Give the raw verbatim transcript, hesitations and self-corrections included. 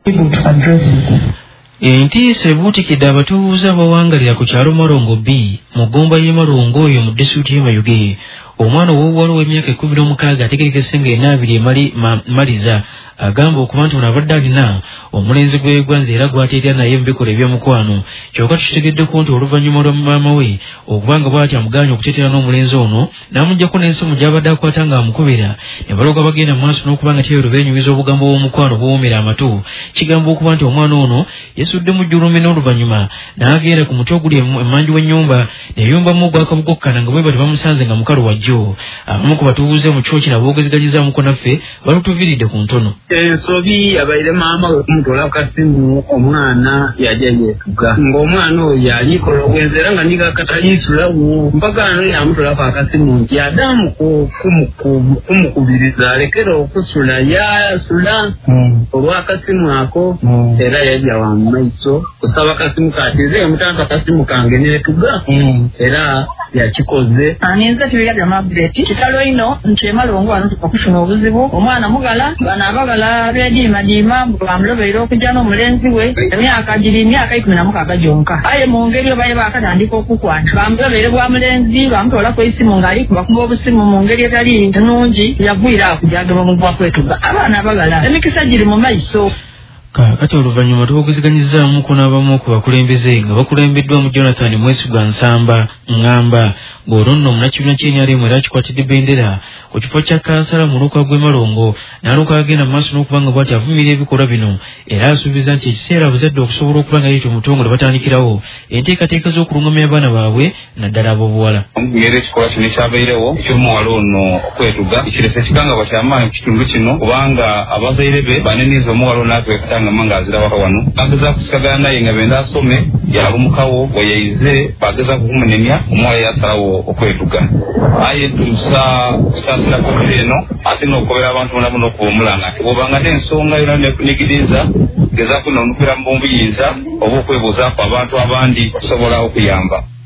able to address it. Entiisa ebuutikidde abatuuze abawangalira ku kyalo Marongo B mu ggomba y'e Marongo oyo mu disitulikiti y'e Mayuge. Omwana ow'obuwala w'emyaka ekkumi n'omukaaga ategerekese ng'ena abiri emali maliza agamba okuba nti ono abadde alina omulenzi gw'egwanze era gwateetya naye mu bikolwa eby'omukwano. Kyokka tukitegeddeko nti oluvannyuma lwa maama we okubanga bw'ati amugaanye okuteetera n'omulenzi ono n'amuggyako n'ensimu gy'abadde akwata ng'amukubira ne balooka bagenda mu maaso n'okuba nga teyero beenyumiza obugambo bw'omukwano bw'owoomera amatu. Kigamba okuba nti omwana ono yasudde mu jjulumi n'oluvannyuma n'agenda ku muti oguli emmanju w'ennyumba ne yumbamu ogwakabugokkana nga bwe bati bamusanze nga mukalu wajjo. Abamu ku batuuze mu kyoki n'aboogezeganyizaamuko naffe balutuviiridde ku ntono. Ensobi abaire maama we kumutwala kasimu omwana yajja yeetuga ng'omwana oyo yalikola obwenzi era nga niga kataliisulawo mpaka ano yamutwalako akasimu nti adamu kumukubiriza alekera okusula yasula olw'akasimu ako era yajja wa mu maiso kusaba akasimu katize yamutanga akasimu kange neetuga era yakikoze. Aninza tibiyabya Margaret kitalo ino nti e Marongo wano tukufuna obuzibu omwana mugala bana abagala byediima diima bamulobeera okujja n'omulenzi we emyaka giri emyaka ikumi na mukaaga gyonka aye mu ngeri obaye baakatandika okukwata bamulobeere bwa mulenzi bamutwalako esimu ng'ali kubakuba obusimu mu ngeri etali nnungi yaviira akujagaba mu gwa kwetuga abaana abagala emikisa giri mu maiso. Kati oluvannyuma tuboogezeganyizaamuko n'abamu ku bakulembeze nga bakulembeddwamu Jonathan Mwesigwa Nsamba Ngamba ng'olwo nno omunakibiina ky'N R M era kikwatidde bendera ku kifo kya kansala mu luka gw'e Marongo n'alyoka agenda mu maaso n'okuba nga bw'ati avumirira ebikolwa bino era asuubiza nti ekiseera abazadde okusobola okuba nga yeeta omutongole batandikirawo enteekateeka z'okulungamya abaana baabwe naddala ab'obuwala. Ngeri ekikolwa kino ekyabairewo eky'omuwala ono okwetuga kirese ekikangabwa ky'amaanyi mu kitundu kino kubanga abazaire be baneniiza omuwala ono atwekatangama ng'azira waka wano bageza kusigagana naye nga benda asome yalumukawo weyayize bageza kukumunemya omuwala yasalawo okwetuga aye tusa kusaasira kovira eno ate n'okukobera abantu bona bona okuba omulanga nti bw'obanga n'ensonga yona nekunigiriza gezaako n'onukira mu buyinza oba okwebuuzaako abantu abandi okusobola okuyamba.